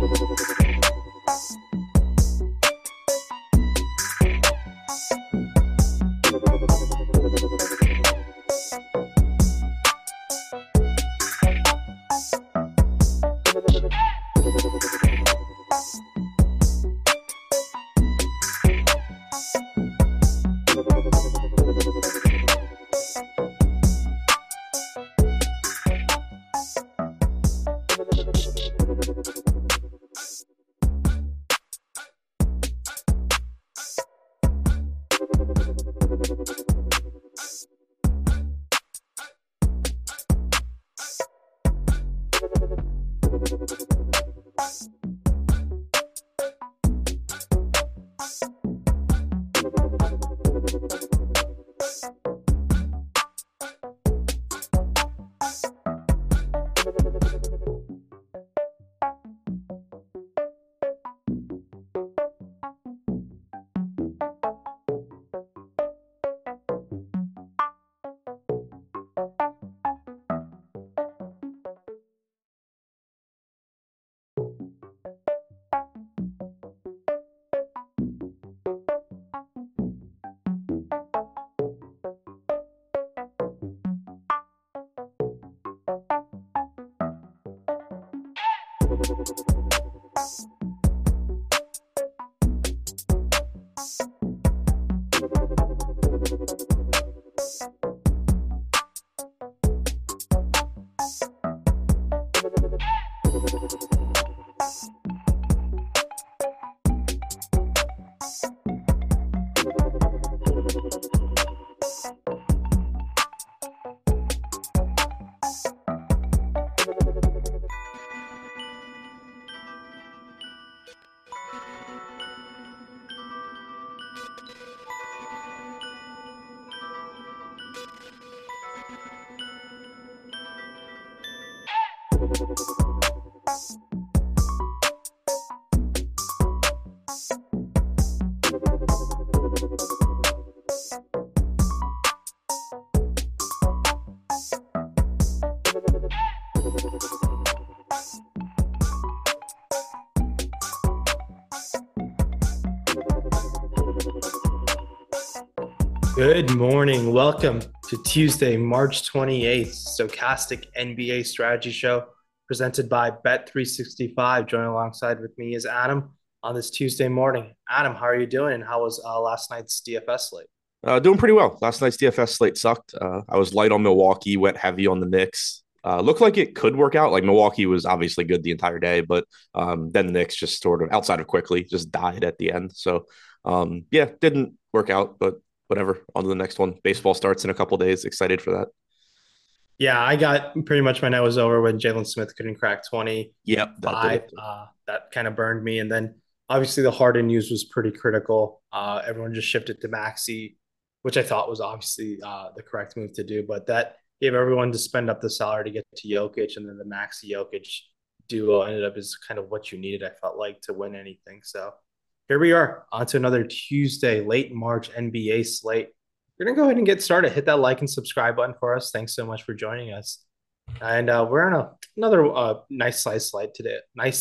Good morning. Welcome to Tuesday, March 28th, Stochastic NBA Strategy Show presented by Bet365. Joining alongside with me is Adam on this Tuesday morning. Adam, how are you doing? And how was last night's DFS slate? Doing pretty well. Last night's DFS slate sucked. I was light on Milwaukee, went heavy on the Knicks. Looked like it could work out. Like Milwaukee was obviously good the entire day, but then the Knicks just sort of outside of quickly just died at the end. So yeah, didn't work out, but whatever. On to the next one. Baseball starts in a couple days. Excited for that. Yeah, I got pretty much my night was over when Jalen Smith couldn't crack 20. Yep. That kind of burned me. And then obviously the Harden news was pretty critical. Everyone just shifted to Maxey, which I thought was obviously the correct move to do. But that gave everyone to spend up the salary to get to Jokic. And then the Maxey Jokic duo ended up as kind of what you needed, I felt like, to win anything. So here we are on to another Tuesday, late March NBA slate. We're going to go ahead and get started. Hit that like and subscribe button for us. Thanks so much for joining us. And we're on another nice size slate today.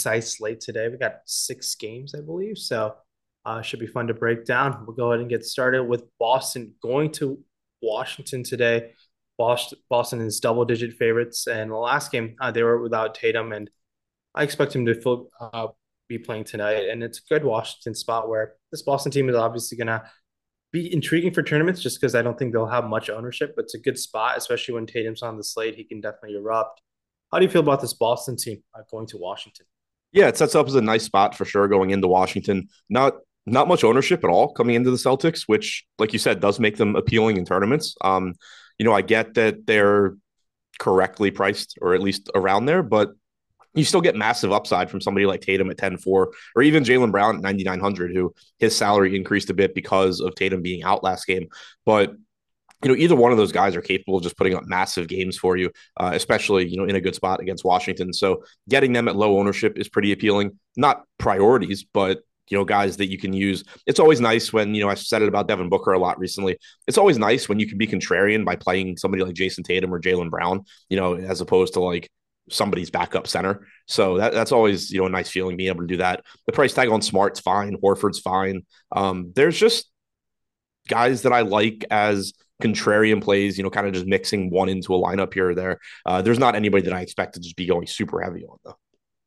We got 6 games, I believe. So should be fun to break down. We'll go ahead and get started with Boston going to Washington today. Boston is double-digit favorites. And the last game, they were without Tatum. And I expect him to be playing tonight, and it's a good Washington spot where this Boston team is obviously going to be intriguing for tournaments just because I don't think they'll have much ownership, but it's a good spot, especially when Tatum's on the slate. He can definitely erupt. How do you feel about this Boston team going to Washington? Yeah, it sets up as a nice spot for sure going into Washington. Not much ownership at all coming into the Celtics, which, like you said, does make them appealing in tournaments. I get that they're correctly priced or at least around there, but you still get massive upside from somebody like Tatum at 10-4 or even Jaylen Brown at 9,900, who his salary increased a bit because of Tatum being out last game. But, either one of those guys are capable of just putting up massive games for you, especially, in a good spot against Washington. So getting them at low ownership is pretty appealing. Not priorities, but, guys that you can use. It's always nice when, I've said it about Devin Booker a lot recently. It's always nice when you can be contrarian by playing somebody like Jason Tatum or Jaylen Brown, as opposed to like, somebody's backup center. So that's always, a nice feeling being able to do that. The price tag on Smart's fine. Horford's fine. There's just guys that I like as contrarian plays, kind of just mixing one into a lineup here or there. There's not anybody that I expect to just be going super heavy on, though.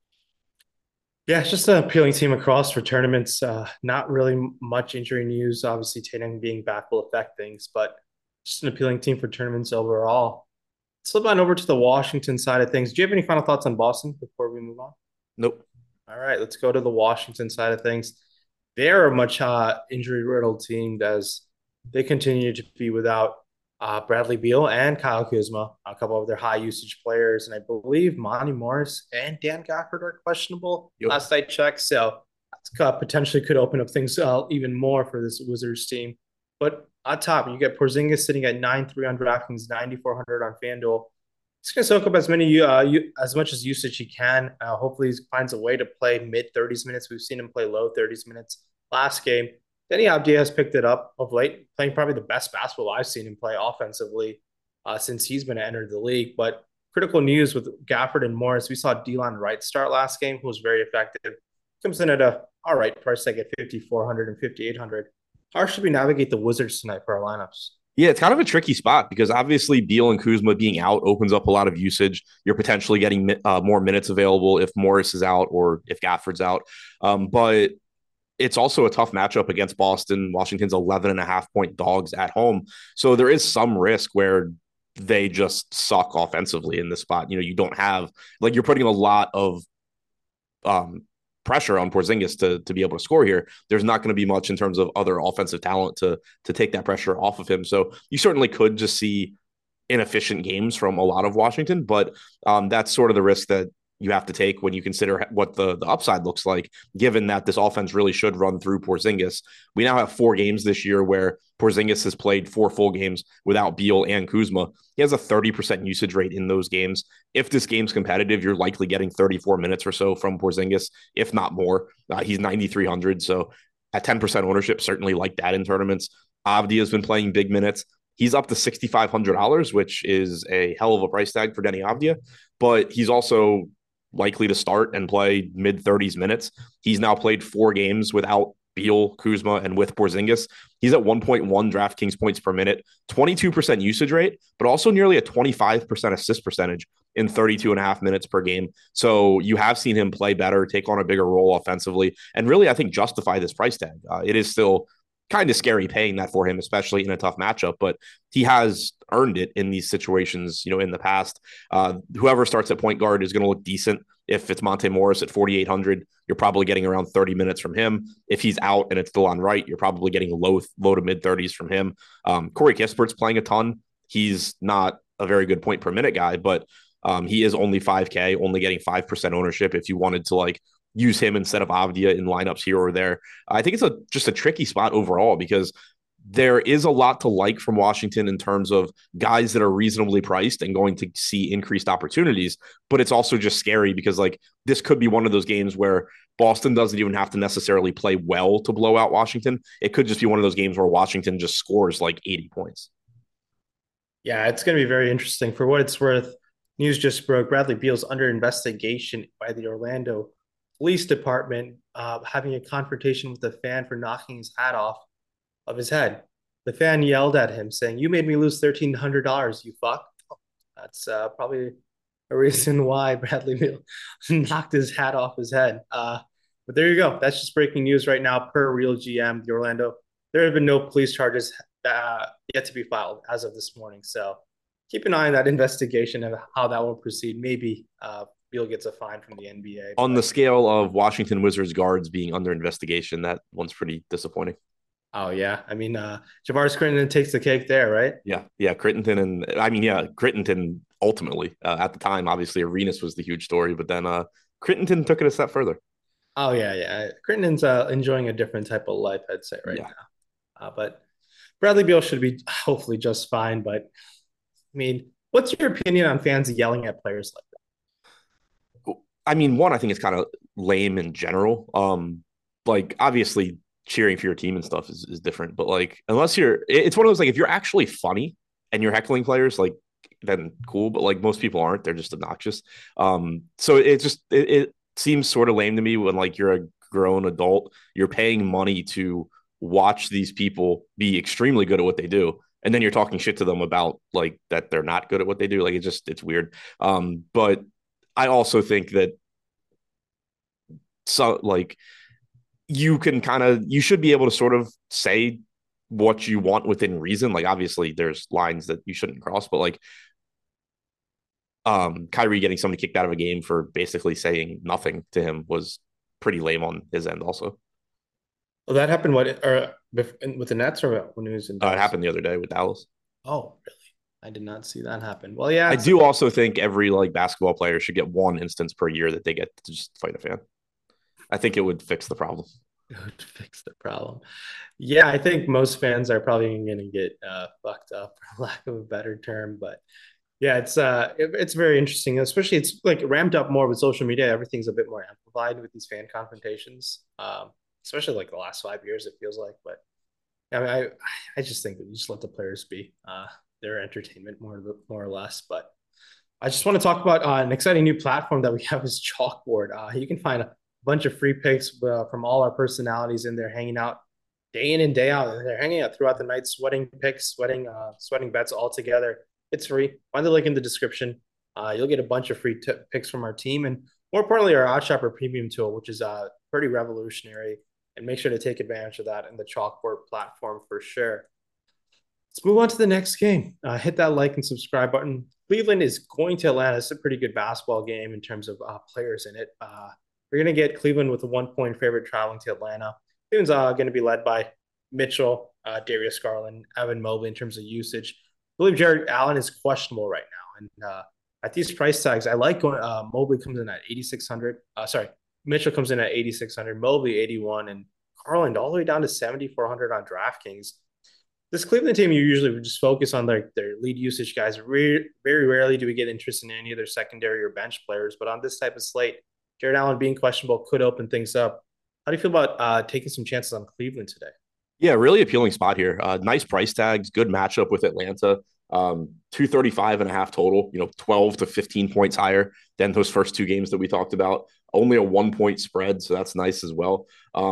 Yeah, it's just an appealing team across for tournaments. Not really much injury news. Obviously, Tatum being back will affect things, but just an appealing team for tournaments overall. Slip on over to the Washington side of things. Do you have any final thoughts on Boston before we move on? Nope. All right, let's go to the Washington side of things. They're a much injury riddled team as they continue to be without Bradley Beal and Kyle Kuzma, a couple of their high usage players. And I believe Monty Morris and Dan Gafford are questionable Yep. last I checked. So potentially could open up things even more for this Wizards team. But on top, you get Porzingis sitting at 9-3 on DraftKings, 9,400 on FanDuel. He's going to soak up as much as usage he can. Hopefully, he finds a way to play mid 30s minutes. We've seen him play low 30s minutes last game. Denny Abdia has picked it up of late, playing probably the best basketball I've seen him play offensively since he's been entered the league. But critical news with Gafford and Morris, we saw Delon Wright start last game, who was very effective. Comes in at a all right price tag at 5,400 and 5,800. How should we navigate the Wizards tonight for our lineups? Yeah, it's kind of a tricky spot because obviously Beal and Kuzma being out opens up a lot of usage. You're potentially getting more minutes available if Morris is out or if Gafford's out. But it's also a tough matchup against Boston. Washington's 11.5 point dogs at home. So there is some risk where they just suck offensively in this spot. You don't have, like, you're putting a lot of um, pressure on Porzingis to be able to score here. There's not going to be much in terms of other offensive talent to take that pressure off of him. So you certainly could just see inefficient games from a lot of Washington, but that's sort of the risk that you have to take when you consider what the upside looks like, given that this offense really should run through Porzingis. We now have 4 games this year where Porzingis has played 4 full games without Beal and Kuzma. He has a 30% usage rate in those games. If this game's competitive, you're likely getting 34 minutes or so from Porzingis, if not more. He's 9,300, so at 10% ownership, certainly like that in tournaments. Avdi has been playing big minutes. He's up to $6,500, which is a hell of a price tag for Denny Avdia, but he's also likely to start and play mid 30s minutes. He's now played 4 games without Beal, Kuzma, and with Porzingis. He's at 1.1 DraftKings points per minute, 22% usage rate, but also nearly a 25% assist percentage in 32 and a half minutes per game. So you have seen him play better, take on a bigger role offensively, and really, I think, justify this price tag. It is still kind of scary paying that for him, especially in a tough matchup, but he has earned it in these situations, in the past. Whoever starts at point guard is going to look decent. If it's Monte Morris at 4,800, you're probably getting around 30 minutes from him. If he's out and it's Delon Wright, you're probably getting low to mid 30s from him. Corey Kispert's playing a ton. He's not a very good point per minute guy, but he is only 5K, only getting 5% ownership. If you wanted to use him instead of Avdia in lineups here or there, I think it's just a tricky spot overall because there is a lot to like from Washington in terms of guys that are reasonably priced and going to see increased opportunities. But it's also just scary because this could be one of those games where Boston doesn't even have to necessarily play well to blow out Washington. It could just be one of those games where Washington just scores 80 points. Yeah, it's going to be very interesting. For what it's worth, news just broke. Bradley Beal's under investigation by the Orlando Police Department, having a confrontation with a fan for knocking his hat off of his head. The fan yelled at him, saying, "You made me lose $1,300, you fuck." That's probably a reason why Bradley Beal knocked his hat off his head. But there you go. That's just breaking news right now per Real GM, the Orlando. There have been no police charges yet to be filed as of this morning. So keep an eye on that investigation and how that will proceed. Maybe Beal gets a fine from the NBA. On the scale of Washington Wizards guards being under investigation, that one's pretty disappointing. Oh, yeah. I mean, Javaris Crittenton takes the cake there, right? Yeah. Crittenton ultimately at the time, obviously Arenas was the huge story, but then Crittenton took it a step further. Oh, yeah. Crittenton's enjoying a different type of life, I'd say, right now. But Bradley Beal should be hopefully just fine. But, I mean, what's your opinion on fans yelling at players like that? I mean, one, I think it's kind of lame in general. Obviously cheering for your team and stuff is different, but unless it's one of those, if you're actually funny and you're heckling players, then cool. But like most people aren't. They're just obnoxious. So it seems sort of lame to me when like you're a grown adult, you're paying money to watch these people be extremely good at what they do. And then you're talking shit to them about like that they're not good at what they do. Like it's weird. But I also think that so like you should be able to sort of say what you want within reason. Like obviously there's lines that you shouldn't cross, but like Kyrie getting somebody kicked out of a game for basically saying nothing to him was pretty lame on his end also. Well, that happened with the Nets or when he was in It Dallas? happened the other day with Dallas. Oh, really? I did not see that happen. Well, yeah, I do also think every like basketball player should get one instance per year that they get to just fight a fan. I think it would fix the problem. it would fix the problem. Yeah, I think most fans are probably going to get fucked up, for lack of a better term. But yeah, it's very interesting, especially it's like ramped up more with social media. Everything's a bit more amplified with these fan confrontations, especially like the last 5 years. It feels like, but I mean, I just think that you just let the players be their entertainment more or less. But I just want to talk about an exciting new platform that we have is Chalkboard. You can find a bunch of free picks from all our personalities in there, hanging out day in and day out. They're hanging out throughout the night, sweating picks, sweating bets all together. It's free. Find the link in the description. You'll get a bunch of free picks from our team, and more importantly, our OddsShopper Premium tool, which is pretty revolutionary. And make sure to take advantage of that in the Chalkboard platform for sure. Let's move on to the next game. Hit that like and subscribe button. Cleveland is going to Atlanta. It's a pretty good basketball game in terms of players in it. We're going to get Cleveland with a 1 point favorite traveling to Atlanta. Cleveland's going to be led by Mitchell, Darius Garland, Evan Mobley in terms of usage. I believe Jared Allen is questionable right now. And at these price tags, I like going. Mobley comes in at 8,600. Sorry, Mitchell comes in at 8,600. Mobley 81, and Garland all the way down to 7,400 on DraftKings. This Cleveland team, you usually just focus on their lead usage guys. Very rarely do we get interest in any of their secondary or bench players. But on this type of slate, Jared Allen being questionable could open things up. How do you feel about taking some chances on Cleveland today? Yeah, really appealing spot here. Nice price tags, good matchup with Atlanta. 235 and a half total, 12 to 15 points higher than those first two games that we talked about. Only a 1 point spread, so that's nice as well.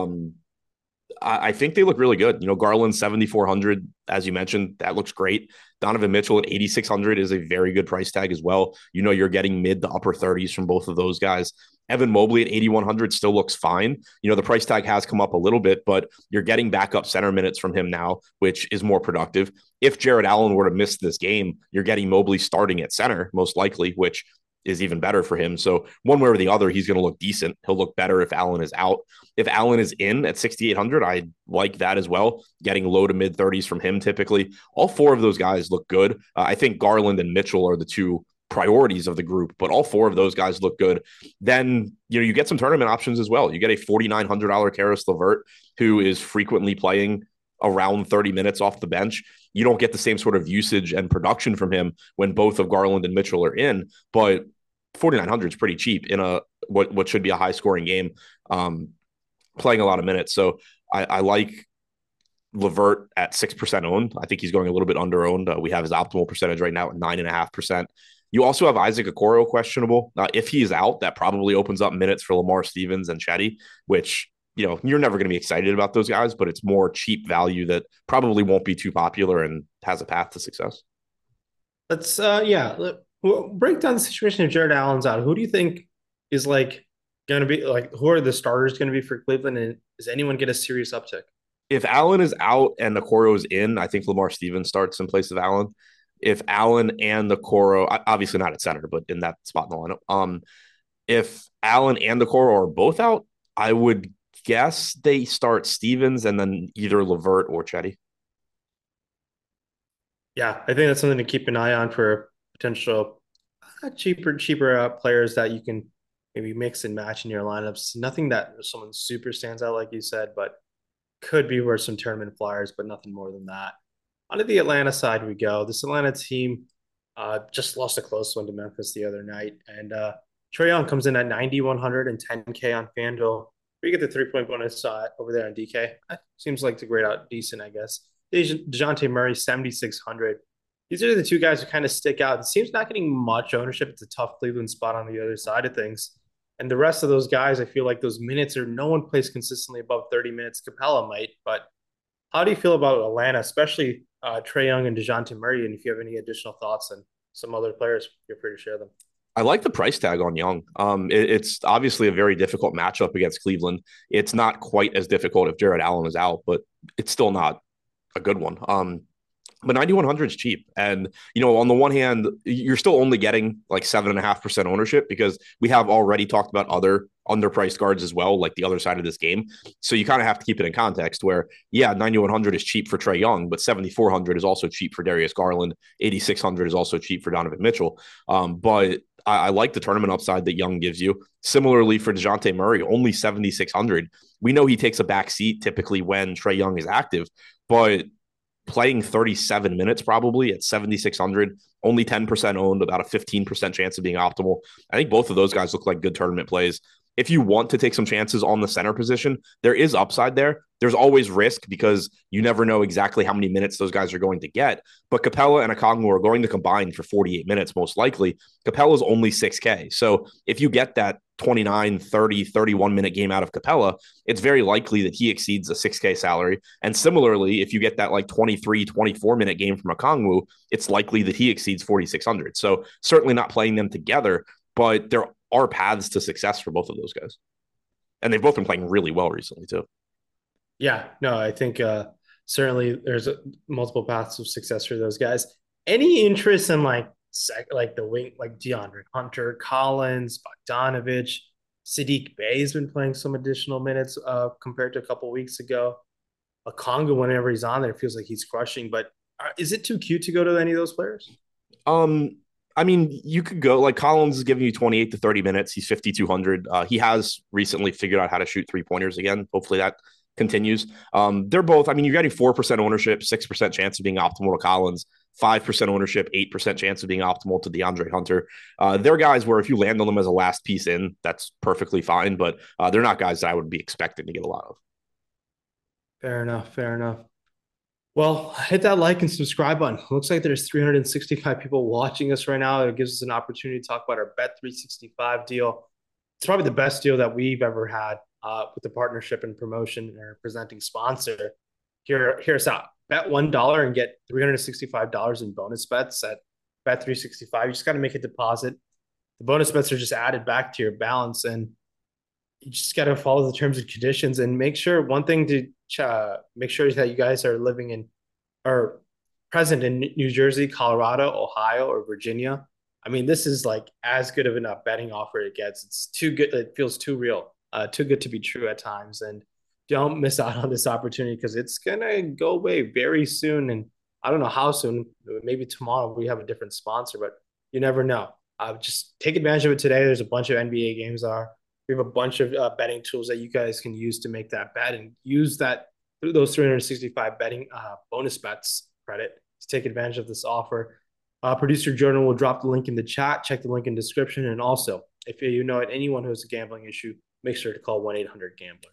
I think they look really good. Garland 7,400, as you mentioned, that looks great. Donovan Mitchell at 8,600 is a very good price tag as well. You're getting mid to upper 30s from both of those guys. Evan Mobley at 8,100 still looks fine. The price tag has come up a little bit, but you're getting backup center minutes from him now, which is more productive. If Jared Allen were to miss this game, you're getting Mobley starting at center, most likely, which is even better for him. So one way or the other, he's going to look decent. He'll look better if Allen is out. If Allen is in at 6,800, I like that as well. Getting low to mid 30s from him typically. All four of those guys look good. I think Garland and Mitchell are the two priorities of the group, but all four of those guys look good. Then, you get some tournament options as well. You get a $4,900 Caris LeVert, who is frequently playing around 30 minutes off the bench. You don't get the same sort of usage and production from him when both of Garland and Mitchell are in, but 4,900 is pretty cheap in what should be a high scoring game, playing a lot of minutes. So I like LeVert at 6% owned. I think he's going a little bit under owned. We have his optimal percentage right now at 9.5%. You also have Isaac Okoro questionable. If he's out, that probably opens up minutes for Lamar Stevens and Chetty, which you're never going to be excited about those guys, but it's more cheap value that probably won't be too popular and has a path to success. Let's we'll break down the situation if Jared Allen's out. Who do you think is like going to be like? Who are the starters going to be for Cleveland? And does anyone get a serious uptick? If Allen is out and Okoro is in, I think Lamar Stevens starts in place of Allen. If Allen and Okoro, obviously not at center, but in that spot in the lineup. If Allen and Okoro are both out, I would guess they start Stevens and then either LeVert or Chetty. Yeah, I think that's something to keep an eye on for potential cheaper players that you can maybe mix and match in your lineups. Nothing that someone super stands out, like you said, but could be worth some tournament flyers, but nothing more than that. Onto the Atlanta side we go. This Atlanta team just lost a close one to Memphis the other night. And Trae Young comes in at 9,100 and 10K on FanDuel. We get the 3 point bonus over there on DK. Seems like it's a decent, I guess. DeJounte Murray, 7,600. These are the two guys who kind of stick out. It seems not getting much ownership. It's a tough Cleveland spot on the other side of things. And the rest of those guys, I feel like those minutes are no one plays consistently above 30 minutes. Capella might, but how do you feel about Atlanta, especially Trae Young and DeJounte Murray? And if you have any additional thoughts on some other players, feel free to share them. I like the price tag on Young. It's obviously a very difficult matchup against Cleveland. It's not quite as difficult if Jared Allen is out, but it's still not a good one. But 9,100 is cheap. And, on the one hand, you're still only getting like 7.5% ownership because we have already talked about other underpriced guards as well, like the other side of this game. So you kind of have to keep it in context where, yeah, 9,100 is cheap for Trae Young, but 7,400 is also cheap for Darius Garland. 8,600 is also cheap for Donovan Mitchell. But I like the tournament upside that Young gives you. Similarly for DeJounte Murray, only 7,600. We know he takes a back seat typically when Trae Young is active, but playing 37 minutes probably at 7,600, only 10% owned, about a 15% chance of being optimal. I think both of those guys look like good tournament plays. If you want to take some chances on the center position, there is upside there. There's always risk because you never know exactly how many minutes those guys are going to get. But Capella and Okongwu are going to combine for 48 minutes, most likely. Capella's only 6K. So if you get that 29, 30, 31 minute game out of Capella, it's very likely that he exceeds a 6K salary. And similarly, if you get that like 23, 24 minute game from Okongwu, it's likely that he exceeds 4,600. So certainly not playing them together, but there are paths to success for both of those guys. And they've both been playing really well recently, too. Yeah, no, I think certainly there's multiple paths of success for those guys. Any interest in like the wing, like DeAndre Hunter, Collins, Bogdanovich, Sadiq Bey's been playing some additional minutes compared to a couple weeks ago. A Congo, whenever he's on there, feels like he's crushing. But is it too cute to go to any of those players? Um, I mean, you could go like Collins is giving you 28 to 30 minutes. He's 5,200. He has recently figured out how to shoot 3 pointers again. Hopefully that continues. They're both, I mean, you're getting 4% ownership, 6% chance of being optimal to Collins, 5% ownership, 8% chance of being optimal to DeAndre Hunter. They're guys where if you land on them as a last piece in, that's perfectly fine, but they're not guys that I would be expecting to get a lot of. Fair enough. Fair enough. Well, hit that like and subscribe button. Looks like there's 365 people watching us right now. It gives us an opportunity to talk about our Bet 365 deal. It's probably the best deal that we've ever had with the partnership and promotion and our presenting sponsor. Here's out. Bet $1 and get $365 in bonus bets at Bet 365. You just got to make a deposit. The bonus bets are just added back to your balance, and you just got to follow the terms and conditions and make sure one thing to make sure that you guys are living in or present in New Jersey, Colorado, Ohio, or Virginia. I mean, this is like as good of a betting offer it gets. It's too good. It feels too real, too good to be true at times. And don't miss out on this opportunity because it's going to go away very soon. And I don't know how soon. Maybe tomorrow we have a different sponsor, but you never know. Just take advantage of it today. There's a bunch of NBA games are. We have a bunch of betting tools that you guys can use to make that bet and use those 365 betting bonus bets credit to take advantage of this offer. Producer Jordan will drop the link in the chat. Check the link in description. And also, if you know anyone who has a gambling issue, make sure to call 1-800-GAMBLER.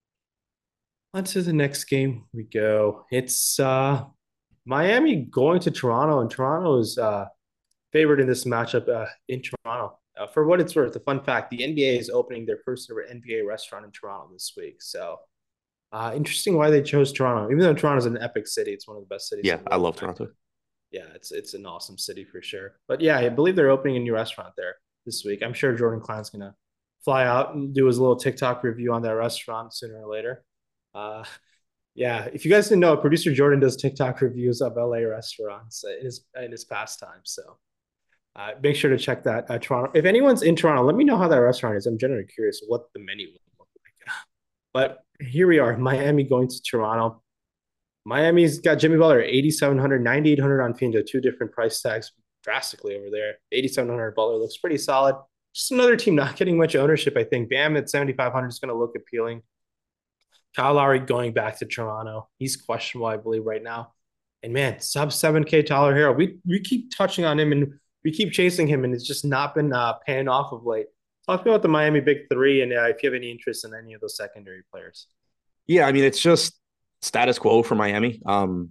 On to the next game we go. It's Miami going to Toronto, and Toronto is favored in this matchup in Toronto. For what it's worth, a fun fact: the NBA is opening their first ever NBA restaurant in Toronto this week. So, interesting why they chose Toronto. Even though Toronto's an epic city, it's one of the best cities. Yeah, I love Toronto. Yeah, it's an awesome city for sure. But yeah, I believe they're opening a new restaurant there this week. I'm sure Jordan Klein's gonna fly out and do his little TikTok review on that restaurant sooner or later. Uh, yeah, if you guys didn't know, producer Jordan does TikTok reviews of LA restaurants in his pastime. So make sure to check that Toronto. If anyone's in Toronto, let me know how that restaurant is. I'm generally curious what the menu would look like. But here we are, Miami going to Toronto. Miami's got Jimmy Butler 8,700, 9,800 on Pinto, two different price tags drastically over there. 8,700 Butler looks pretty solid. Just another team not getting much ownership, I think. Bam at 7,500 is going to look appealing. Kyle Lowry going back to Toronto. He's questionable, I believe, right now. And man, sub 7K Tyler Hero. We keep touching on him and we keep chasing him, and it's just not been paying off of late. Talk about the Miami Big Three, and if you have any interest in any of those secondary players. Yeah, I mean, it's just status quo for Miami.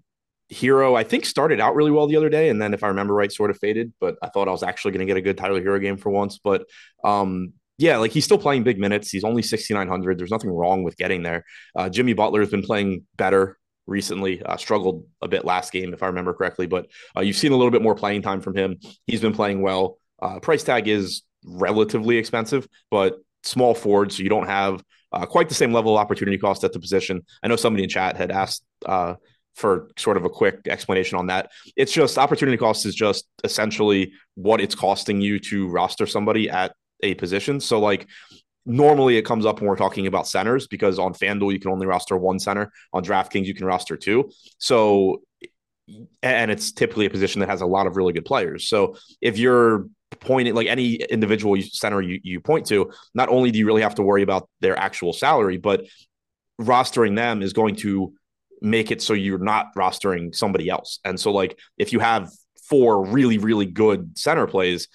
Hero, I think, started out really well the other day, and then if I remember right, sort of faded. But I thought I was actually going to get a good Tyler Hero game for once. But yeah, like he's still playing big minutes. He's only 6,900. There's nothing wrong with getting there. Jimmy Butler has been playing better recently. Struggled a bit last game, if I remember correctly, but you've seen a little bit more playing time from him. He's been playing well. Price tag is relatively expensive, but small forward, so you don't have quite the same level of opportunity cost at the position. I know somebody in chat had asked for sort of a quick explanation on that. It's just opportunity cost is just essentially what it's costing you to roster somebody at a position. So like normally it comes up when we're talking about centers because on FanDuel you can only roster one center. On DraftKings you can roster two. So and it's typically a position that has a lot of really good players. So if you're pointing like any individual center you point to, not only do you really have to worry about their actual salary, but rostering them is going to make it so you're not rostering somebody else. And so like if you have four really, really good center plays,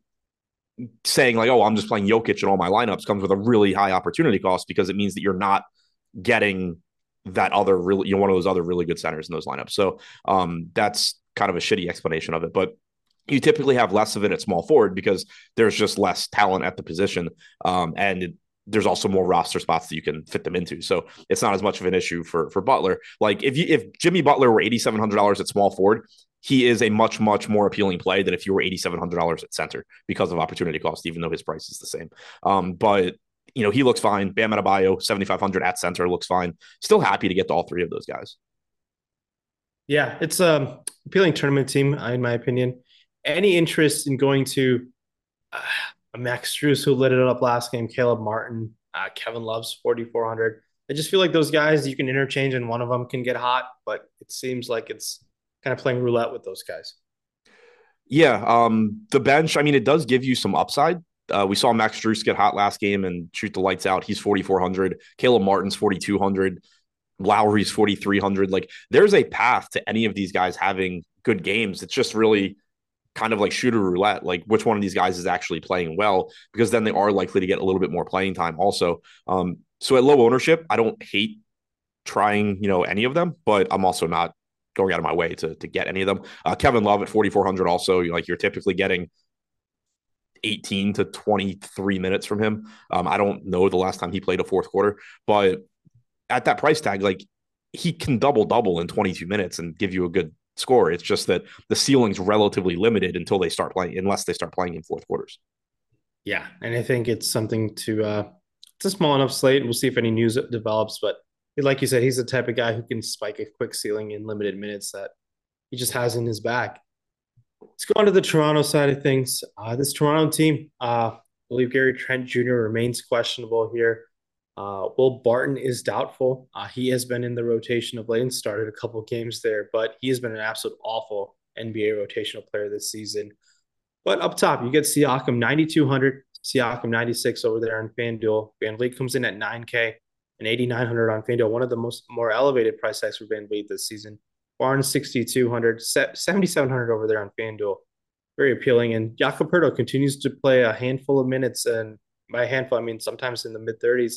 saying like, oh, I'm just playing Jokic in all my lineups comes with a really high opportunity cost because it means that you're not getting that other really, one of those other really good centers in those lineups. So that's kind of a shitty explanation of it. But you typically have less of it at small forward because there's just less talent at the position. There's also more roster spots that you can fit them into. So it's not as much of an issue for Butler. Like if Jimmy Butler were $8,700 at small forward, he is a much, much more appealing play than if you were $8,700 at center because of opportunity cost, even though his price is the same. But he looks fine. Bam Adebayo, 7,500 at center looks fine. Still happy to get to all three of those guys. Yeah, it's a appealing tournament team, in my opinion. Any interest in going to Max Strus, who lit it up last game, Caleb Martin, Kevin Love's 4,400. I just feel like those guys you can interchange and one of them can get hot, but it seems like it's kind of playing roulette with those guys. Yeah, the bench, I mean, it does give you some upside. We saw Max Strus get hot last game and shoot the lights out. He's 4,400. Caleb Martin's 4,200. Lowry's 4,300. Like there's a path to any of these guys having good games. It's just really kind of like shooter roulette, like which one of these guys is actually playing well, because then they are likely to get a little bit more playing time also. So at low ownership, I don't hate trying, any of them, but I'm also not going out of my way to get any of them. Kevin Love at 4,400 also, you're typically getting 18 to 23 minutes from him. I don't know the last time he played a fourth quarter, but at that price tag, like he can double in 22 minutes and give you a good score. It's just that the ceiling's relatively limited until they start playing, unless they start playing in fourth quarters. Yeah, and I think it's something to it's a small enough slate. We'll see if any news develops, but like you said, he's the type of guy who can spike a quick ceiling in limited minutes that he just has in his bag. Let's go on to the Toronto side of things. This Toronto team, I believe Gary Trent Jr. remains questionable here. Will Barton is doubtful. He has been in the rotation of late and started a couple games there, but he has been an absolute awful NBA rotational player this season. But up top, you get Siakam 9,200, Siakam 96 over there on FanDuel. VanVleet comes in at 9K and 8,900 on FanDuel, one of the more elevated price tags for VanVleet this season. Barnes 6,200, 7,700 over there on FanDuel. Very appealing. And Jakob Poeltl continues to play a handful of minutes, and by a handful, I mean sometimes in the mid 30s.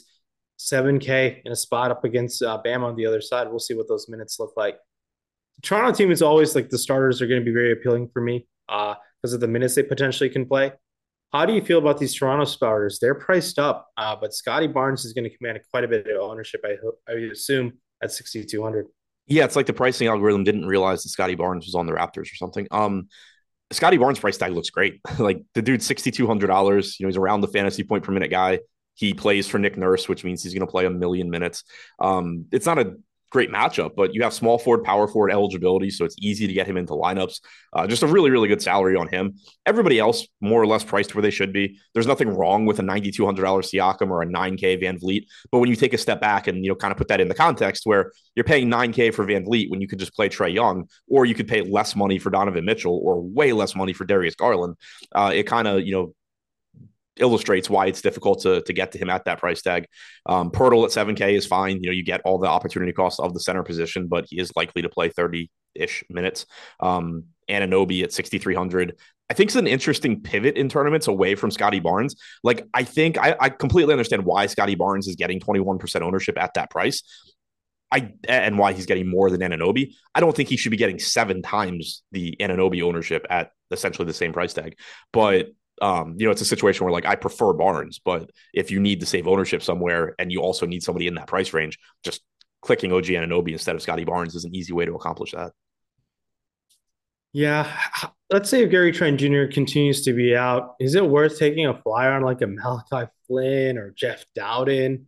7K in a spot up against Bam on the other side. We'll see what those minutes look like. The Toronto team is always like the starters are going to be very appealing for me because of the minutes they potentially can play. How do you feel about these Toronto starters? They're priced up, but Scotty Barnes is going to command quite a bit of ownership, I assume, at 6,200. Yeah, it's like the pricing algorithm didn't realize that Scotty Barnes was on the Raptors or something. Scotty Barnes price tag looks great. Like the dude's $6,200. He's around the fantasy point per minute guy. He plays for Nick Nurse, which means he's going to play a million minutes. It's not a great matchup, but you have small forward, power forward eligibility, so it's easy to get him into lineups. Just a really, really good salary on him. Everybody else more or less priced where they should be. There's nothing wrong with a $9,200 Siakam or a 9K VanVleet, but when you take a step back and kind of put that in the context where you're paying 9K for VanVleet when you could just play Trae Young, or you could pay less money for Donovan Mitchell or way less money for Darius Garland, it kind of illustrates why it's difficult to get to him at that price tag. Poeltl at 7K is fine. You get all the opportunity costs of the center position, but he is likely to play 30-ish minutes. Anunoby at 6,300. I think it's an interesting pivot in tournaments away from Scotty Barnes. Like, I think I completely understand why Scotty Barnes is getting 21% ownership at that price. and why he's getting more than Anunoby. I don't think he should be getting 7 times the Anunoby ownership at essentially the same price tag. But it's a situation where like I prefer Barnes, but if you need to save ownership somewhere and you also need somebody in that price range, just clicking OG Anunoby instead of Scotty Barnes is an easy way to accomplish that. Yeah, let's say if Gary Trent Jr. continues to be out, is it worth taking a flyer on like a Malachi Flynn or Jeff Dowden?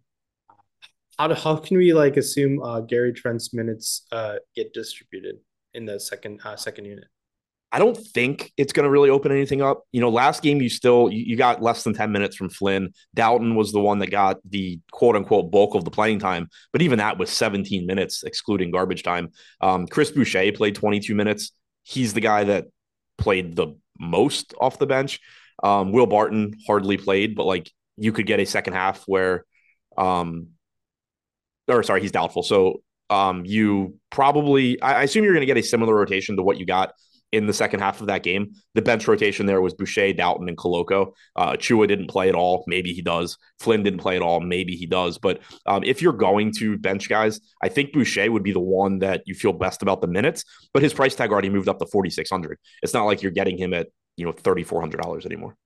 How can we like assume Gary Trent's minutes get distributed in the second unit? I don't think it's going to really open anything up. Last game you got less than 10 minutes from Flynn. Dalton was the one that got the quote unquote bulk of the playing time, but even that was 17 minutes excluding garbage time. Chris Boucher played 22 minutes. He's the guy that played the most off the bench. Will Barton hardly played, but like you could get a second half where um or sorry, he's doubtful. So you probably I assume you're going to get a similar rotation to what you got in the second half of that game. The bench rotation there was Boucher, Dalton, and Koloko. Chua didn't play at all. Maybe he does. Flynn didn't play at all. Maybe he does. But if you're going to bench guys, I think Boucher would be the one that you feel best about the minutes. But his price tag already moved up to 4,600. It's not like you're getting him at $3,400 anymore.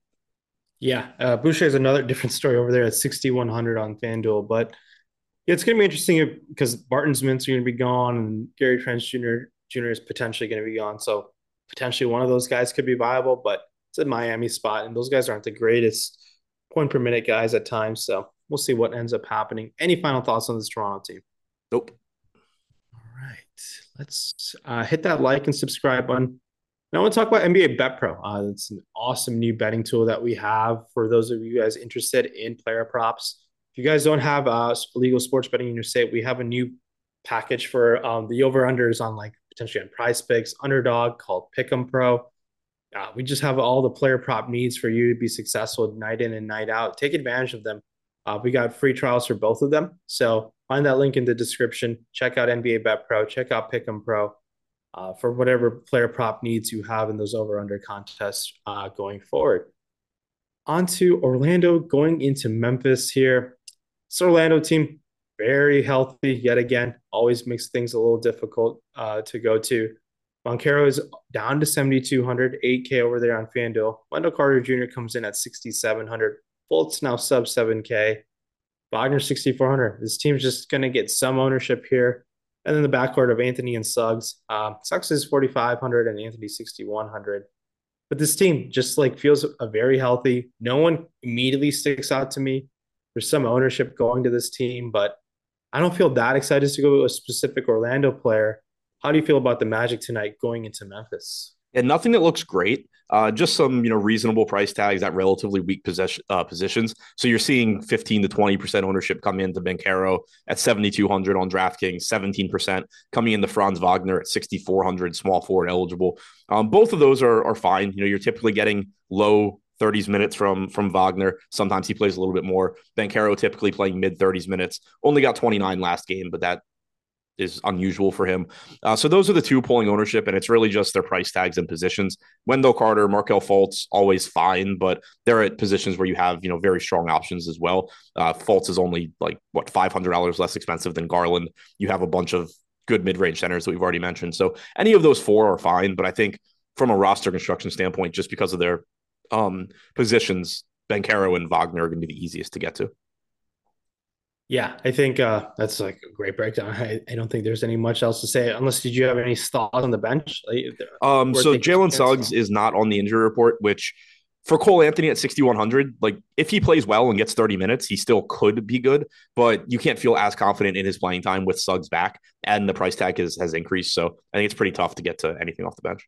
Yeah, Boucher is another different story over there at 6,100 on FanDuel, but yeah, it's going to be interesting because Barton's mints are going to be gone and Gary Trent Jr. is potentially going to be gone. So potentially one of those guys could be viable, but it's a Miami spot, and those guys aren't the greatest point per minute guys at times. So we'll see what ends up happening. Any final thoughts on this Toronto team? Nope. All right, let's hit that like and subscribe button. Now I want to talk about NBA Bet Pro. It's an awesome new betting tool that we have for those of you guys interested in player props. If you guys don't have legal sports betting in your state, we have a new package for the over-unders on like potentially on Prize Picks, Underdog called Pick'em Pro. We just have all the player prop needs for you to be successful night in and night out. Take advantage of them. We got free trials for both of them. So find that link in the description. Check out NBA Bet Pro. Check out Pick'em Pro for whatever player prop needs you have in those over-under contests going forward. On to Orlando going into Memphis here. This Orlando team, very healthy yet again, always makes things a little difficult to go to. Banchero is down to 7,200, 8K over there on FanDuel. Wendell Carter Jr. comes in at 6,700. Fultz now sub 7K. Wagner 6,400. This team's just going to get some ownership here. And then the backcourt of Anthony and Suggs. Suggs is 4,500 and Anthony 6,100. But this team just like feels very healthy. No one immediately sticks out to me. There's some ownership going to this team, but I don't feel that excited to go to a specific Orlando player. How do you feel about the Magic tonight going into Memphis? And nothing that looks great. Just some reasonable price tags at relatively weak positions. So you're seeing 15 to 20% ownership come into Banchero at 7,200 on DraftKings, 17% coming into Franz Wagner at 6,400, small forward eligible. Both of those are fine. You're typically getting low 30s minutes from Wagner. Sometimes he plays a little bit more. Banchero typically playing mid 30s minutes. Only got 29 last game, but that is unusual for him. So those are the two pulling ownership, and it's really just their price tags and positions. Wendell Carter, Markelle Fultz, always fine, but they're at positions where you have very strong options as well. Fultz is only like $500 less expensive than Garland. You have a bunch of good mid-range centers that we've already mentioned. So any of those four are fine, but I think from a roster construction standpoint, just because of their positions, Banchero and Wagner are going to be the easiest to get to. Yeah, I think that's like a great breakdown. I don't think there's any much else to say, unless did you have any thoughts on the bench? So Jalen Suggs is not on the injury report, which for Cole Anthony at 6,100, like if he plays well and gets 30 minutes, he still could be good, but you can't feel as confident in his playing time with Suggs back, and the price tag has increased. So I think it's pretty tough to get to anything off the bench.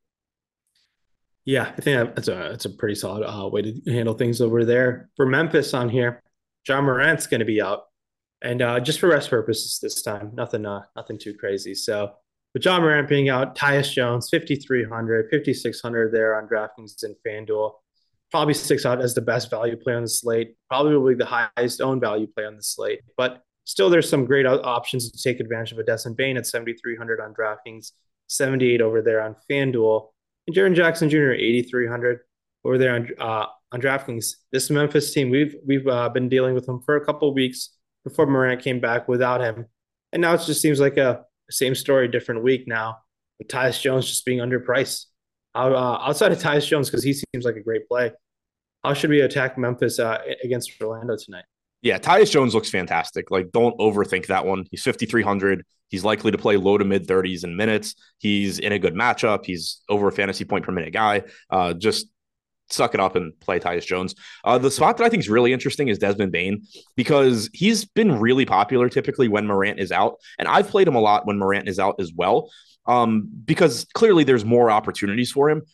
Yeah, I think that's a pretty solid way to handle things over there. For Memphis on here, John Morant's going to be out. And just for rest purposes this time, nothing too crazy. So with John Morant being out, Tyus Jones, 5,300, 5,600 there on DraftKings and FanDuel. Probably sticks out as the best value play on the slate. Probably the highest owned value play on the slate. But still, there's some great options to take advantage of a Desmond Bane at 7,300 on DraftKings, 78 over there on FanDuel. And Jaren Jackson Jr., 8,300 over there on DraftKings. This Memphis team, we've been dealing with them for a couple of weeks before Morant came back without him. And now it just seems like a same story, different week now, with Tyus Jones just being underpriced. Outside of Tyus Jones, because he seems like a great play, how should we attack Memphis against Orlando tonight? Yeah, Tyus Jones looks fantastic. Like, don't overthink that one. He's 5,300. He's likely to play low to mid 30s in minutes. He's in a good matchup. He's over a fantasy point per minute guy. Just suck it up and play Tyus Jones. The spot that I think is really interesting is Desmond Bane because he's been really popular typically when Morant is out. And I've played him a lot when Morant is out as well. Because clearly there's more opportunities for him.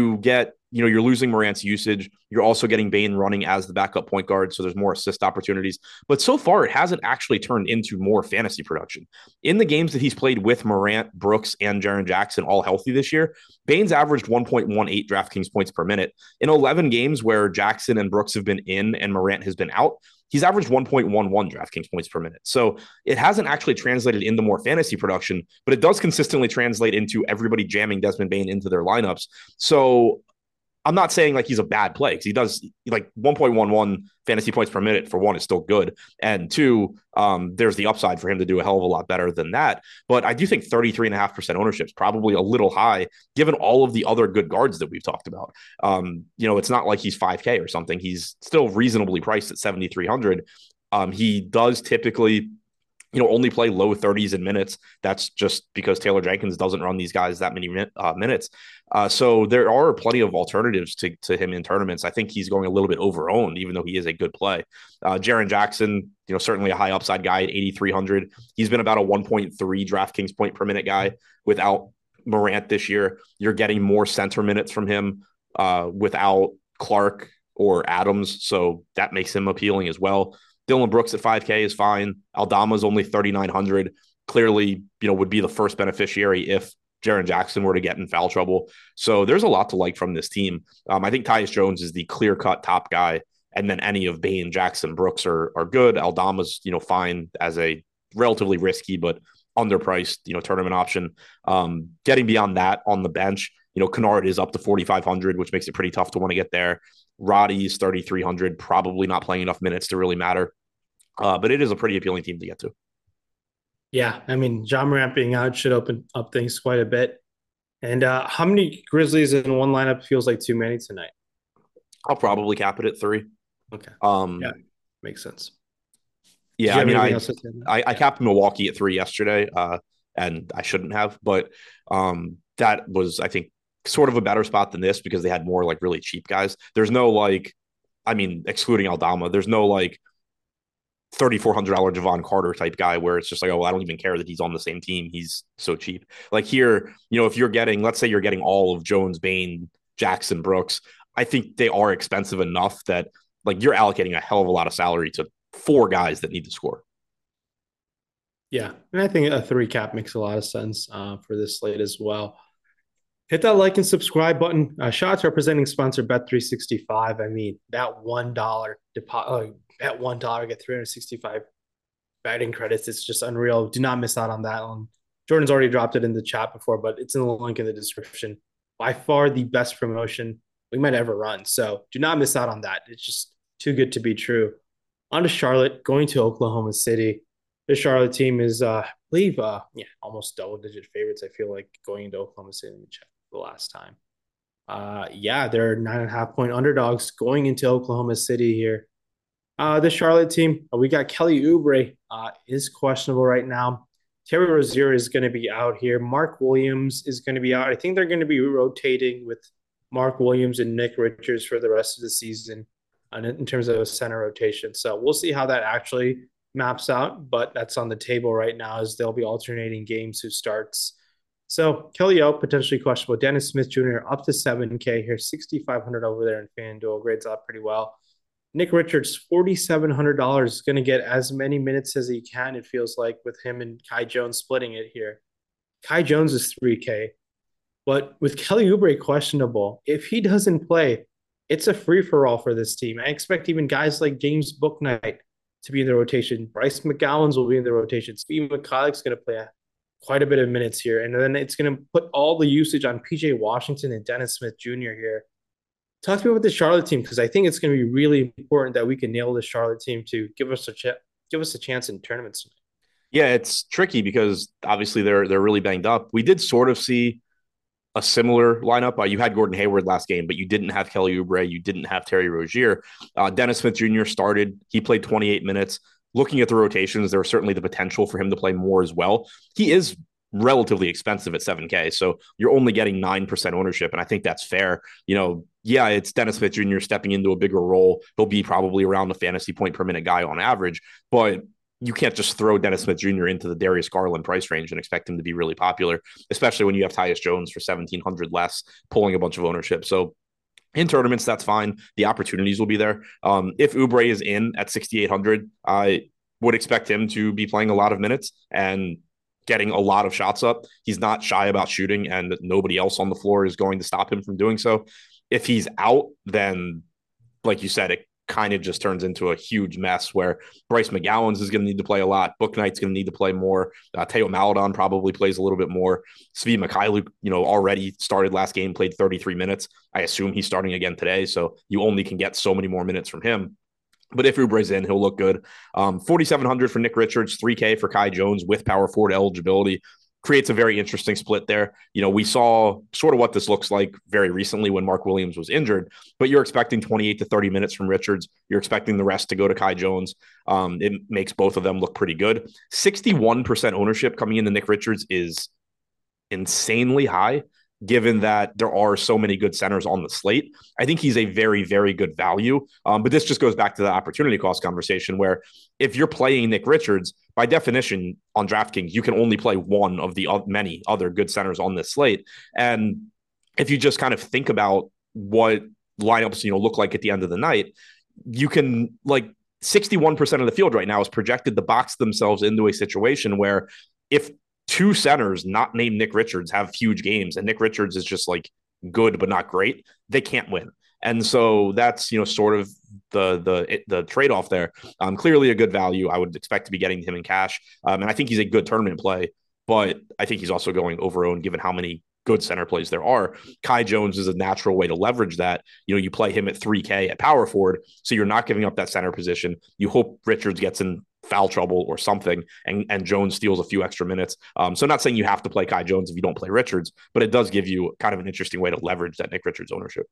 You're losing Morant's usage. You're also getting Bane running as the backup point guard, so there's more assist opportunities. But so far, it hasn't actually turned into more fantasy production. In the games that he's played with Morant, Brooks, and Jaren Jackson all healthy this year, Bane's averaged 1.18 DraftKings points per minute. In 11 games where Jackson and Brooks have been in and Morant has been out, he's averaged 1.11 DraftKings points per minute. So it hasn't actually translated into more fantasy production, but it does consistently translate into everybody jamming Desmond Bane into their lineups. So I'm not saying like he's a bad play because he does like 1.11 fantasy points per minute for one is still good. And two, there's the upside for him to do a hell of a lot better than that. But I do think 33.5% ownership is probably a little high given all of the other good guards that we've talked about. It's not like he's 5K or something. He's still reasonably priced at 7,300. He does typically only play low 30s in minutes. That's just because Taylor Jenkins doesn't run these guys that many minutes. So there are plenty of alternatives to him in tournaments. I think he's going a little bit overowned, even though he is a good play. Jaren Jackson, certainly a high upside guy at 8,300. He's been about a 1.3 DraftKings point per minute guy without Morant this year. You're getting more center minutes from him without Clark or Adams. So that makes him appealing as well. Dylan Brooks at 5K is fine. Aldama's only 3,900. Clearly, would be the first beneficiary if Jaren Jackson were to get in foul trouble. So there's a lot to like from this team. I think Tyus Jones is the clear-cut top guy, and then any of Bane, Jackson, Brooks are good. Aldama's, fine as a relatively risky but underpriced, tournament option. Getting beyond that on the bench, Kennard is up to 4,500, which makes it pretty tough to want to get there. Roddy's 3,300, probably not playing enough minutes to really matter. But it is a pretty appealing team to get to. Yeah, I mean, Ja Morant being out should open up things quite a bit. And how many Grizzlies in one lineup feels like too many tonight? I'll probably cap it at 3. Okay. Yeah, makes sense. Yeah, I mean, I capped Milwaukee at 3 yesterday, and I shouldn't have, but that was, I think, sort of a better spot than this because they had more like really cheap guys. There's no excluding Aldama, there's no like $3,400 Javon Carter type guy where it's just like, oh, I don't even care that he's on the same team. He's so cheap. Like here, if you're getting, let's say you're getting all of Jones, Bane, Jackson, Brooks, I think they are expensive enough that like you're allocating a hell of a lot of salary to 4 guys that need to score. Yeah, and I think a 3 cap makes a lot of sense for this slate as well. Hit that like and subscribe button. Shout out to our presenting sponsor, Bet365. I mean, that $1 deposit, bet $1 get 365 betting credits. It's just unreal. Do not miss out on that one. Jordan's already dropped it in the chat before, but it's in the link in the description. By far the best promotion we might ever run. So do not miss out on that. It's just too good to be true. On to Charlotte, going to Oklahoma City. The Charlotte team is, I believe, almost double-digit favorites. I feel like going into Oklahoma City. Let me check the last time. They're 9.5-point underdogs going into Oklahoma City here. The Charlotte team, we got Kelly Oubre is questionable right now. Terry Rozier is going to be out here. Mark Williams is going to be out. I think they're going to be rotating with Mark Williams and Nick Richards for the rest of the season in terms of a center rotation. So we'll see how that actually maps out, but that's on the table right now as they'll be alternating games who starts. So Kelly out, potentially questionable. Dennis Smith Jr. up to 7K here, 6,500 over there in FanDuel, grades out pretty well. Nick Richards, $4,700, is going to get as many minutes as he can, it feels like, with him and Kai Jones splitting it here. Kai Jones is 3K, but with Kelly Oubre questionable, if he doesn't play, it's a free-for-all for this team. I expect even guys like James Bouknight to be in the rotation. Bryce McGowens will be in the rotation. Steve McCulloch's going to play quite a bit of minutes here, and then it's going to put all the usage on PJ Washington and Dennis Smith Jr. here. Talk to me about the Charlotte team because I think it's going to be really important that we can nail the Charlotte team to give us a chance in tournaments. Yeah, it's tricky because obviously they're really banged up. We did sort of see a similar lineup. You had Gordon Hayward last game, but you didn't have Kelly Oubre. You didn't have Terry Rozier. Dennis Smith Jr. started. He played 28 minutes. Looking at the rotations, there was certainly the potential for him to play more as well. He is relatively expensive at 7K. So you're only getting 9% ownership. And I think that's fair. Yeah, it's Dennis Smith Jr. stepping into a bigger role. He'll be probably around the fantasy point per minute guy on average, but you can't just throw Dennis Smith Jr. into the Darius Garland price range and expect him to be really popular, especially when you have Tyus Jones for 1,700 less, pulling a bunch of ownership. So in tournaments, that's fine. The opportunities will be there. If Oubre is in at 6,800, I would expect him to be playing a lot of minutes and getting a lot of shots up. He's not shy about shooting, and nobody else on the floor is going to stop him from doing so. If he's out, then, like you said, it kind of just turns into a huge mess where Bryce McGowan's is going to need to play a lot. Book Knight's going to need to play more. Teo Maladon probably plays a little bit more. Svi Mikhailuk, already started last game, played 33 minutes. I assume he's starting again today. So you only can get so many more minutes from him. But if Oubre's in, he'll look good. 4,700 for Nick Richards, 3K for Kai Jones with power forward eligibility. Creates a very interesting split there. We saw sort of what this looks like very recently when Mark Williams was injured, but you're expecting 28 to 30 minutes from Richards. You're expecting the rest to go to Kai Jones. It makes both of them look pretty good. 61% ownership coming into Nick Richards is insanely high, given that there are so many good centers on the slate. I think he's a very, very good value. But this just goes back to the opportunity cost conversation where if you're playing Nick Richards, by definition on DraftKings, you can only play one of the many other good centers on this slate. And if you just kind of think about what lineups, look like at the end of the night, you can 61% of the field right now is projected to box themselves into a situation where if two centers not named Nick Richards have huge games and Nick Richards is just good but not great, they can't win. And so that's sort of the trade-off there. Clearly a good value. I would expect to be getting him in cash. And I think he's a good tournament play, but I think he's also going over-owned given how many good center plays there are. Kai Jones is a natural way to leverage that. You play him at 3K at power forward, so you're not giving up that center position. You hope Richards gets in foul trouble or something, and Jones steals a few extra minutes. So not saying you have to play Kai Jones if you don't play Richards, but it does give you kind of an interesting way to leverage that Nick Richards ownership.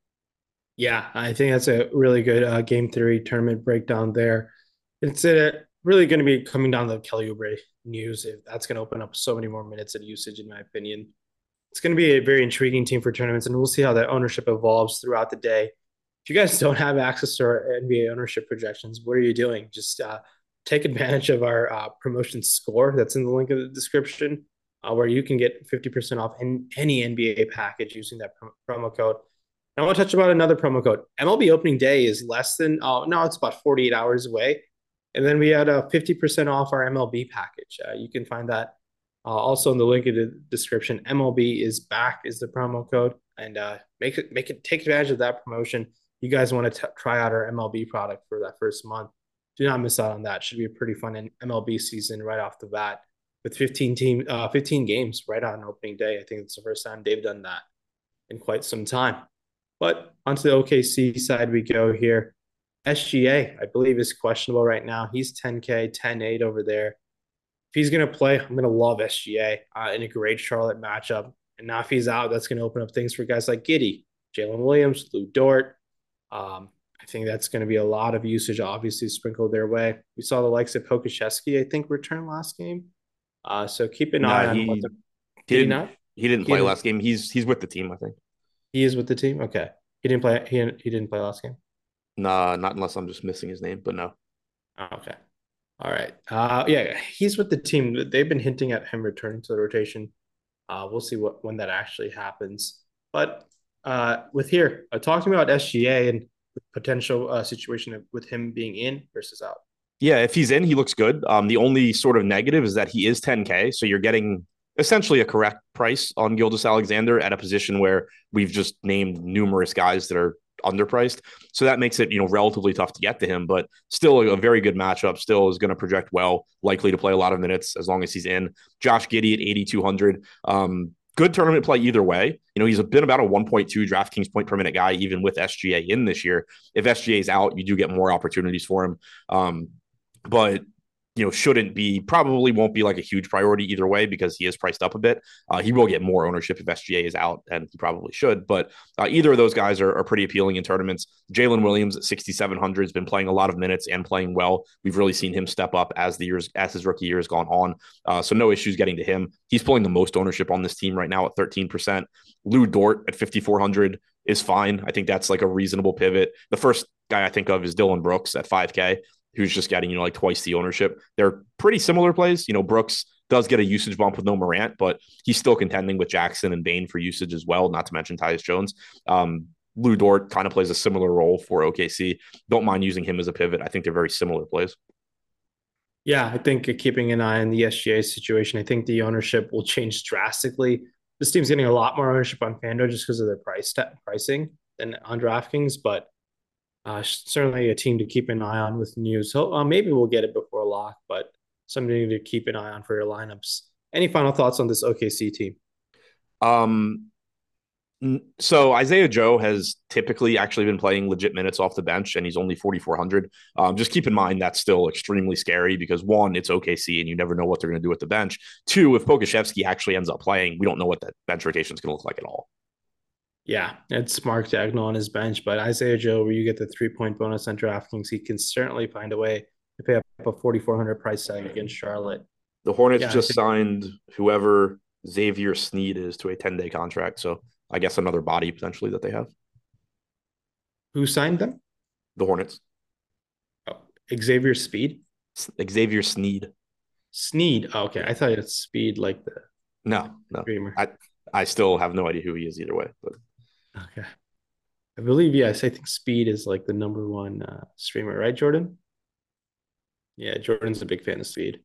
Yeah, I think that's a really good game theory tournament breakdown there. It's really going to be coming down to the Kelly Oubre news. If that's going to open up so many more minutes of usage, in my opinion. It's going to be a very intriguing team for tournaments, and we'll see how that ownership evolves throughout the day. If you guys don't have access to our NBA ownership projections, what are you doing? Just take advantage of our promotion score that's in the link of the description, where you can get 50% off any NBA package using that promo code. I want to touch about another promo code. MLB opening day is less than, no, it's about 48 hours away. And then we had a 50% off our MLB package. You can find that also in the link in the description. MLB is back is the promo code, and take advantage of that promotion. You guys want to try out our MLB product for that first month. Do not miss out on that. Should be a pretty fun MLB season right off the bat with 15 games right on opening day. I think it's the first time they've done that in quite some time. But onto the OKC side we go here. SGA, I believe, is questionable right now. He's 10K, 10-8 over there. If he's going to play, I'm going to love SGA in a great Charlotte matchup. And now if he's out, that's going to open up things for guys like Giddey, Jalen Williams, Lou Dort. I think that's going to be a lot of usage, obviously, sprinkled their way. We saw the likes of Pokusevski, I think, return last game. So keep an eye on what the... Did he not? He didn't play last game. He's with the team, I think. He is with the team? Okay. He didn't play. He didn't play last game? Nah, not unless I'm just missing his name, but no. Oh, okay. All right. Yeah, he's with the team. They've been hinting at him returning to the rotation. We'll see when that actually happens. But with here, talking about SGA and the potential situation with him being in versus out. Yeah, if he's in, he looks good. The only sort of negative is that he is 10K, so you're getting essentially a correct price on Gilgeous-Alexander at a position where we've just named numerous guys that are underpriced. So that makes it, relatively tough to get to him, but still a very good matchup, still is going to project well, likely to play a lot of minutes as long as he's in. Josh Giddey at 8,200. Good tournament play either way. He's been about a 1.2 DraftKings point per minute guy, even with SGA in this year. If SGA is out, you do get more opportunities for him. But probably won't be like a huge priority either way because he is priced up a bit. He will get more ownership if SGA is out, and he probably should. But either of those guys are pretty appealing in tournaments. Jalen Williams at 6,700 has been playing a lot of minutes and playing well. We've really seen him step up as his rookie year has gone on. So no issues getting to him. He's pulling the most ownership on this team right now at 13%. Lou Dort at 5,400 is fine. I think that's like a reasonable pivot. The first guy I think of is Dylan Brooks at 5K, who's just getting, like twice the ownership. They're pretty similar plays. Brooks does get a usage bump with no Morant, but he's still contending with Jackson and Bane for usage as well, not to mention Tyus Jones. Lou Dort kind of plays a similar role for OKC. Don't mind using him as a pivot. I think they're very similar plays. Yeah, I think keeping an eye on the SGA situation, I think the ownership will change drastically. This team's getting a lot more ownership on FanDuel just because of their pricing than on DraftKings, but certainly a team to keep an eye on with news. So maybe we'll get it before lock, but something to keep an eye on for your lineups. Any final thoughts on this OKC team? So Isaiah Joe has typically actually been playing legit minutes off the bench, and he's only 4,400. Just keep in mind that's still extremely scary because one, it's OKC, and you never know what they're going to do at the bench. Two, if Pokusevski actually ends up playing, we don't know what that bench rotation is going to look like at all. Yeah, it's Mark Dagnall on his bench, but Isaiah Joe, where you get the 3-point bonus on DraftKings, he can certainly find a way to pay up a 4,400 price tag against Charlotte. The Hornets just signed whoever Xavier Sneed is to a 10-day contract, so I guess another body potentially that they have. Who signed them? The Hornets. Oh, Xavier Speed? Xavier Sneed. Sneed. Oh, okay. I thought it's Speed like the no. streamer. I still have no idea who he is either way. But okay. I believe, yes, I think Speed is like the number one streamer, right, Jordan? Yeah, Jordan's a big fan of Speed.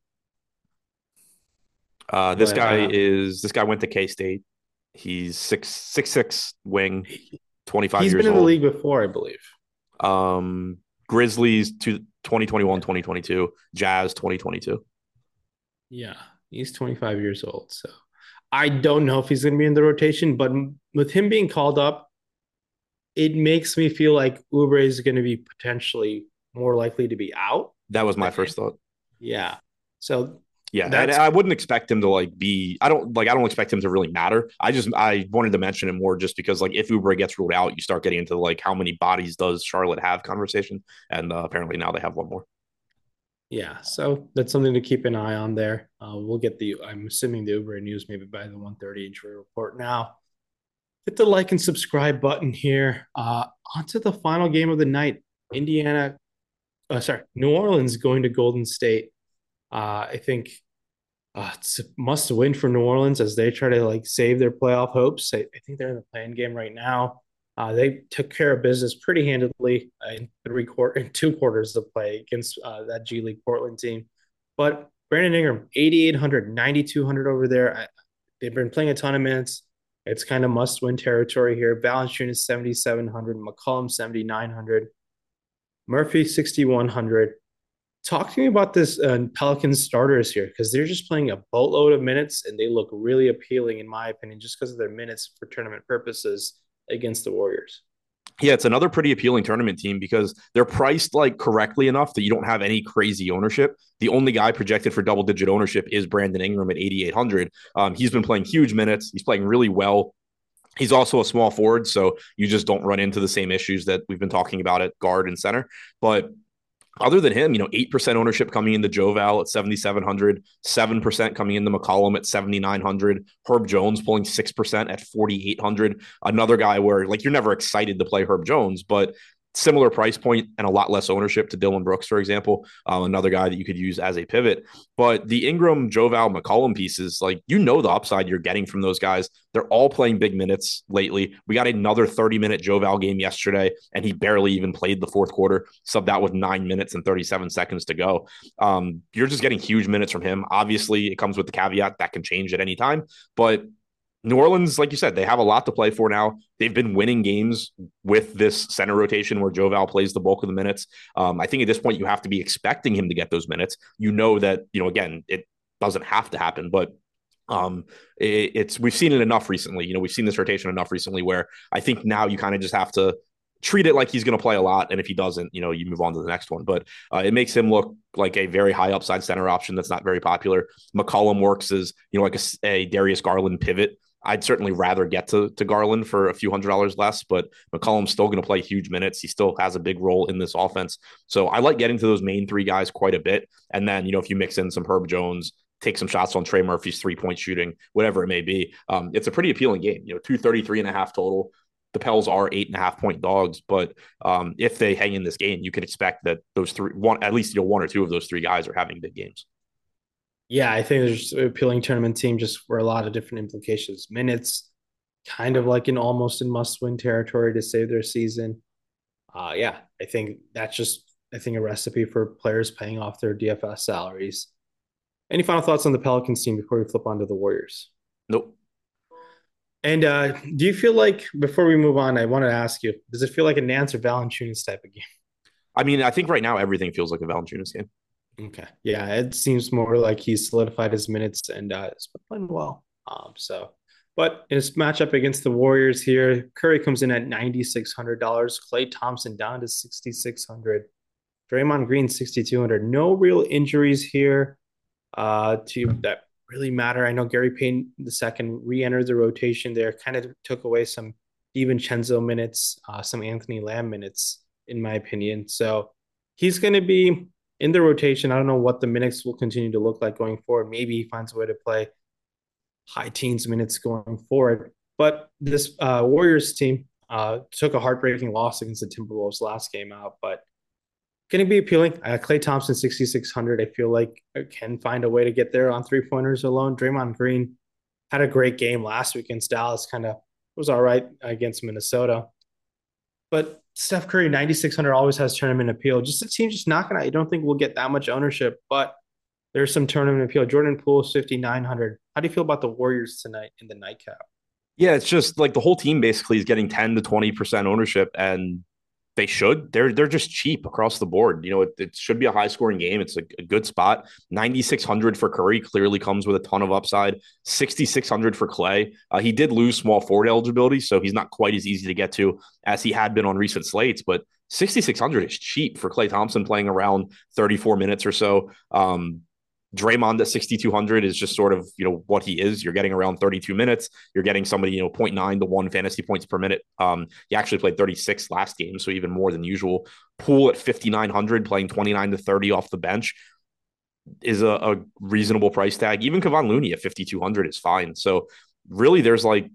This guy went to K-State. He's 6'6" wing, 25 years old. He's been in the league before, I believe. Grizzlies 2021, 2022, Jazz 2022. Yeah, he's 25 years old. So I don't know if he's going to be in the rotation, but with him being called up, it makes me feel like Oubre is going to be potentially more likely to be out. That was my first thought. Yeah. So yeah, and I wouldn't expect him to be. I don't expect him to really matter. I wanted to mention it more just because if Oubre gets ruled out, you start getting into how many bodies does Charlotte have conversation, and apparently now they have one more. Yeah, so that's something to keep an eye on there. We'll get I'm assuming the Oubre news maybe by the 1:30 injury report. Now, hit the like and subscribe button here. Onto the final game of the night. New Orleans going to Golden State. I think it's a must win for New Orleans as they try to save their playoff hopes. I think they're in the playing game right now. They took care of business pretty handedly in 2 quarters of play against that G League Portland team. But Brandon Ingram, 8,800, 9,200 over there. They've been playing a ton of minutes. It's kind of must-win territory here. Valanciunas 7,700, McCollum 7,900, Murphy 6,100. Talk to me about this Pelicans starters here because they're just playing a boatload of minutes and they look really appealing in my opinion just because of their minutes for tournament purposes against the Warriors. Yeah, it's another pretty appealing tournament team because they're priced correctly enough that you don't have any crazy ownership. The only guy projected for double-digit ownership is Brandon Ingram at 8,800. He's been playing huge minutes. He's playing really well. He's also a small forward, so you just don't run into the same issues that we've been talking about at guard and center. But other than him, 8% ownership coming into Joval at 7,700, 7% coming into McCollum at 7,900, Herb Jones pulling 6% at 4,800. Another guy where you're never excited to play Herb Jones, but similar price point and a lot less ownership to Dylan Brooks, for example, another guy that you could use as a pivot. But the Ingram, Joval, McCollum pieces, the upside you're getting from those guys. They're all playing big minutes lately. We got another 30-minute Joval game yesterday, and he barely even played the fourth quarter, subbed out with 9 minutes and 37 seconds to go. You're just getting huge minutes from him. Obviously, it comes with the caveat that can change at any time, but New Orleans, like you said, they have a lot to play for now. They've been winning games with this center rotation where Joval plays the bulk of the minutes. I think at this point you have to be expecting him to get those minutes. That, again, it doesn't have to happen, but we've seen it enough recently. We've seen this rotation enough recently where I think now you kind of just have to treat it like he's going to play a lot. And if he doesn't, you move on to the next one. But it makes him look like a very high upside center option that's not very popular. McCollum works as, like a Darius Garland pivot. I'd certainly rather get to Garland for a few $100s less, but McCollum's still going to play huge minutes. He still has a big role in this offense. So I like getting to those main three guys quite a bit. And then, if you mix in some Herb Jones, take some shots on Trey Murphy's 3-point shooting, whatever it may be, it's a pretty appealing game. 233.5 total. The Pels are 8.5-point dogs, but if they hang in this game, you can expect that those at least one or two of those three guys are having big games. Yeah, I think there's an appealing tournament team just for a lot of different implications. Minutes, kind of like almost in must-win territory to save their season. Yeah, I think that's just a recipe for players paying off their DFS salaries. Any final thoughts on the Pelicans team before we flip onto the Warriors? Nope. And do you feel like, before we move on, I want to ask you, does it feel like a Nance or Valanciunas type of game? I mean, I think right now everything feels like a Valanciunas game. Okay. Yeah, it seems more like he's solidified his minutes and has been playing well. But in his matchup against the Warriors here, Curry comes in at $9,600. Klay Thompson down to $6,600. Draymond Green $6,200. No real injuries here to that really matter. I know Gary Payton II re-entered the rotation there, kind of took away some DiVincenzo minutes, some Anthony Lamb minutes, in my opinion. So he's going to be in the rotation. I don't know what the minutes will continue to look like going forward. Maybe he finds a way to play high teens minutes going forward. But this Warriors team took a heartbreaking loss against the Timberwolves last game out, but going to be appealing. Klay Thompson, 6,600. I feel like I can find a way to get there on three-pointers alone. Draymond Green had a great game last week against Dallas, kind of was all right against Minnesota. But Steph Curry, 9,600, always has tournament appeal. Just a team just knocking out. You don't think we'll get that much ownership, but there's some tournament appeal. Jordan Poole, 5,900. How do you feel about the Warriors tonight in the nightcap? Yeah, it's just like the whole team basically is getting 10 to 20% ownership, and they should. They're just cheap across the board. It should be a high scoring game. It's a good spot. 9,600 for Curry clearly comes with a ton of upside. 6,600 for Klay. He did lose small forward eligibility, so he's not quite as easy to get to as he had been on recent slates. But 6,600 is cheap for Klay Thompson playing around 34 minutes or so. Draymond at 6,200 is just sort of, what he is. You're getting around 32 minutes. You're getting somebody, 0.9 to 1 fantasy points per minute. He actually played 36 last game, so even more than usual. Poole at 5,900, playing 29 to 30 off the bench is a reasonable price tag. Even Kevon Looney at 5,200 is fine. So really there's like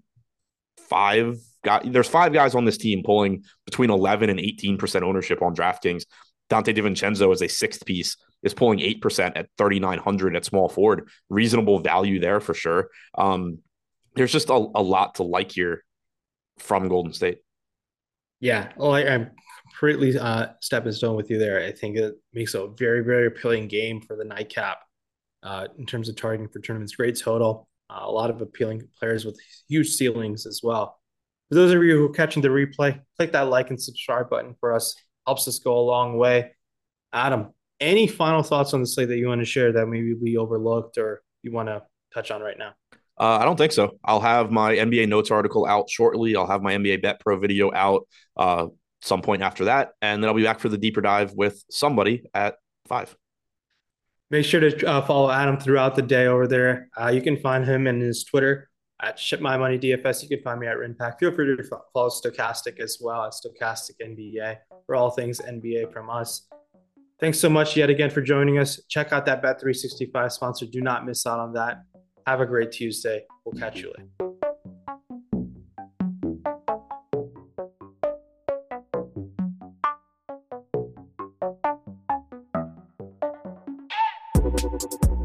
five guys on this team pulling between 11 and 18% ownership on DraftKings. Dante DiVincenzo as a sixth piece is pulling 8% at 3,900 at small forward. Reasonable value there for sure. There's just a lot to like here from Golden State. Yeah, well, I'm completely stepping stone with you there. I think it makes a very, very appealing game for the nightcap in terms of targeting for tournaments. Great total. A lot of appealing players with huge ceilings as well. For those of you who are catching the replay, click that like and subscribe button for us. Helps us go a long way. Adam, any final thoughts on the slate that you want to share that maybe we overlooked or you want to touch on right now? I don't think so. I'll have my NBA notes article out shortly. I'll have my NBA Bet Pro video out some point after that. And then I'll be back for the deeper dive with somebody at 5. Make sure to follow Adam throughout the day over there. You can find him in his Twitter at ShipMyMoneyDFS. You can find me at Rinpack. Feel free to follow Stokastic as well at Stokastic NBA for all things NBA from us. Thanks so much yet again for joining us. Check out that Bet365 sponsor. Do not miss out on that. Have a great Tuesday. We'll catch you later.